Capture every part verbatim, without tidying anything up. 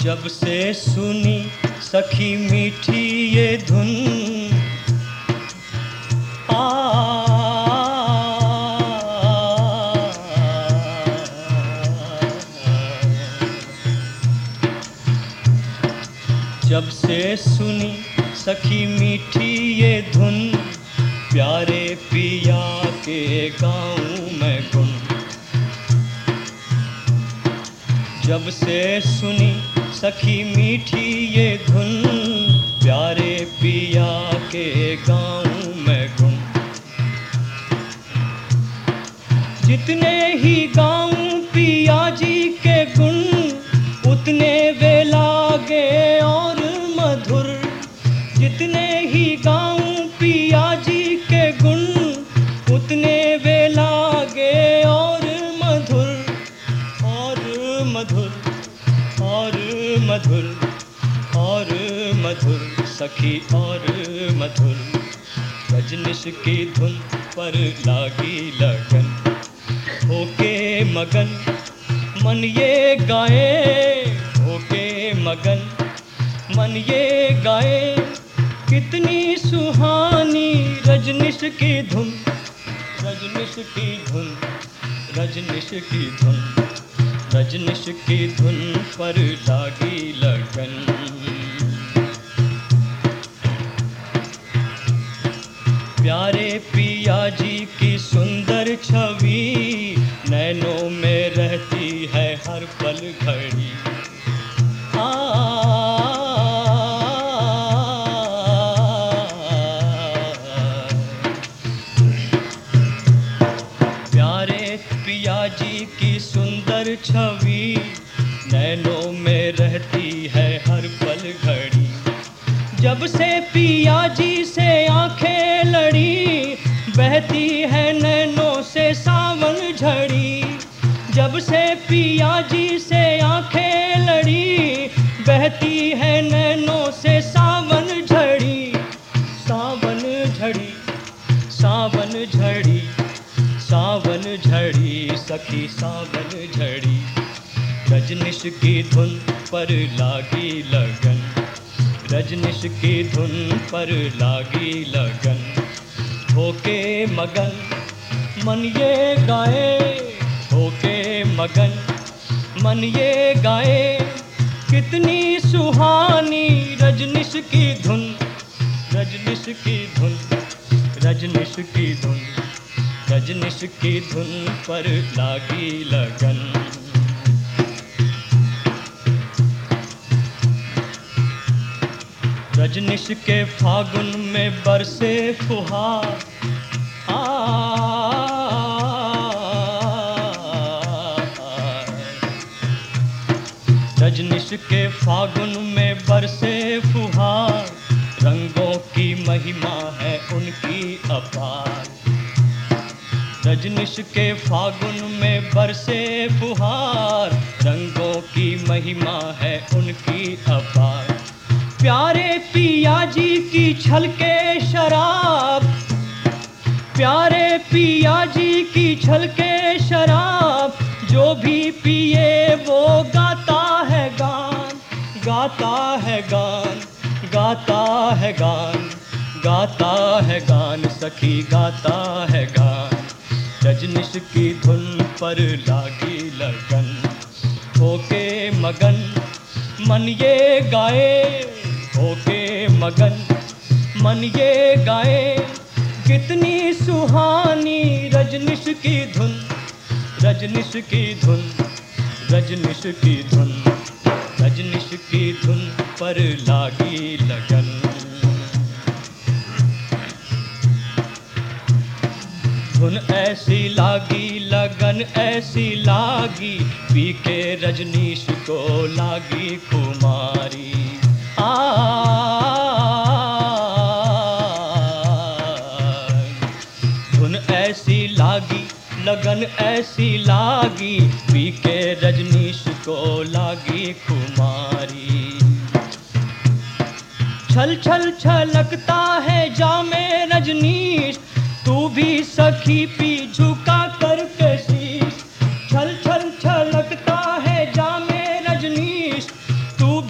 जब से सुनी सखी मीठी ये धुन, आ जब से सुनी सखी मीठी ये धुन, प्यारे पिया के गाऊं मैं गुन। जब से सुनी सखी मीठी ये धुन, प्यारे पिया के गाऊं मैं गुन। जितने ही गाऊं पिया जी के गुण, उतने वे लागे और मधुर। जितने ही गाऊं पिया जी के गुण, उतने वे लागे और मधुर और मधुर और मधुर और मधुर सखी और मधुर। रजनीश की धुन पर लागी लगन, होके मगन मन ये गाए। होके मगन मन ये गाए, कितनी सुहानी रजनीश की धुन। रजनीश की धुन, रजनीश की धुन, रजनीश की धुन पर लागी लगन। प्यारे पिया जी की सुंदर छवि, नैनों में रहती है हर पल घड़ी। आ प्यारे पिया जी की सुंदर छवि, नैनों में रहती है हर पल घड़ी। जब से पिया जी से आंखें लड़ी, बहती है नैनों से सावन झड़ी। जब से पिया जी से आंखें लड़ी, बहती है नैनों से सावन झड़ी। सावन झड़ी, सावन झड़ी, सावन झड़ी सखी सावन झड़ी। रजनीश की धुन पर लागी लगन, रजनीश की धुन पर लागी लगन। होके मगन मन ये गाए, होके मगन मन ये गाए, कितनी सुहानी रजनीश की धुन। रजनीश की धुन, रजनीश की धुन, रजनीश की धुन पर लागी लगन। रजनीश के फागुन में बरसे फुहार, आ रजनीश के फागुन में बरसे फुहार, रंगों की महिमा है उनकी अपार। रजनीश के फागुन में बरसे फुहार, रंगों की महिमा है उनकी अपार। प्यारे पिया जी की छलके शराब, प्यारे पिया जी की छलके शराब, जो भी पिए वो गाता है गान। गाता है गान, गाता है गान, गाता है गान सखी गाता है गान। रजनीश की धुन पर लागी लगन, होके मगन मन ये गाए। होके मगन मन ये गाए, कितनी सुहानी रजनीश की धुन। रजनीश की धुन, रजनीश की धुन, रजनीश की धुन पर लागी लगन। धुन ऐसी लागी लगन ऐसी लागी, पी के रजनीश को लागी खुमारी। आ धुन ऐसी लागी लगन ऐसी लागी, पी के रजनीश को लागी खुमारी। छल छल छलकता है जामे रजनीश, तू भी सखी पी झुका करके शीश। छल छल छलकता है जामे रजनीश, तू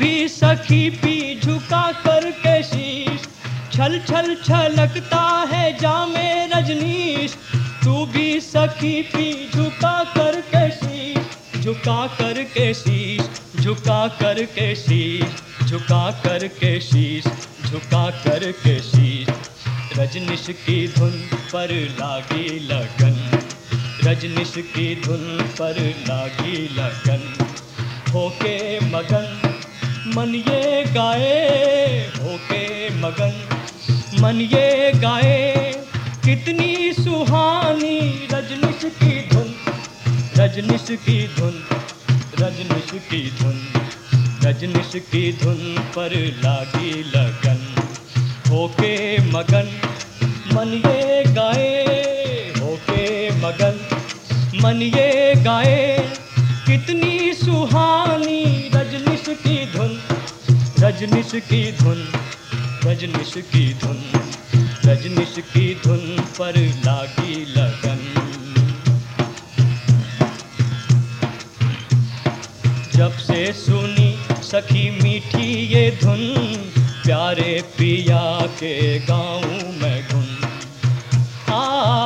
सखी पी झुका कर के शीश, छल छल छलकता है जामे रजनीश। तू भी सखी पी झुका कर के शीश, झुका कर के शीश, झुका कर के शीश, झुका कर के शीश, झुका कर के शीश। रजनीश की धुन पर लागी लगन, रजनीश की धुन पर लागी लगन। होके मगन मन ये गाए, होके मगन मन ये गाए, कितनी सुहानी रजनीश की धुन, रजनीश की धुन, रजनीश की धुन, रजनीश की धुन पर लागी लगन। होके मगन मन ये गाए, होके मगन मन ये गाए, कितनी सुहानी रजनीश की धुन, रजनीश की धुन, रजनीश की धुन, रजनीश की धुन पर लागी लगन। जब से सुनी सखी मीठी ये धुन, प्यारे पिया के गाऊं मैं गुन। आ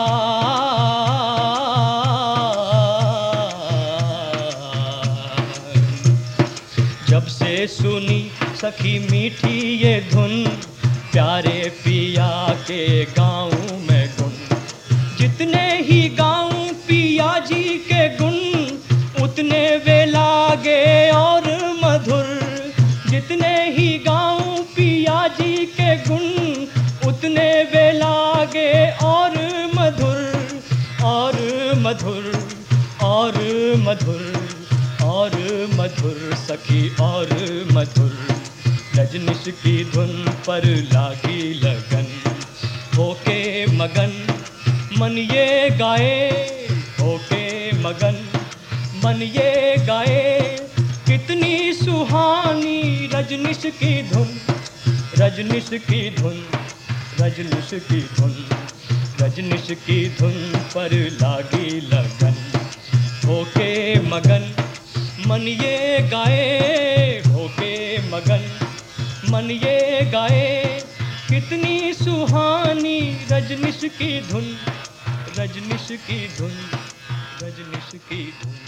जब से सुनी सखी मीठी ये धुन, प्यारे पिया के गाऊं मैं गुन। जितने ही गाऊं पिया जी के गुण, उतने वे लागे और मधुर। जितने ही गाऊं पिया जी के गुण, उतने वे लागे और मधुर, और मधुर, और मधुर, और मधुर सखी और मधुर। रजनीश की धुन पर लागी लगन। होके मगन मन ये गाए, होके मगन मन ये गाए, कितनी सुहानी रजनीश की धुन, रजनीश की धुन, रजनीश की धुन, रजनीश की धुन पर लागी लगन। होके मगन मन ये गाए, होके मगन मन ये गाए, कितनी सुहानी रजनीश की धुन, रजनीश की धुन, रजनीश की धुन।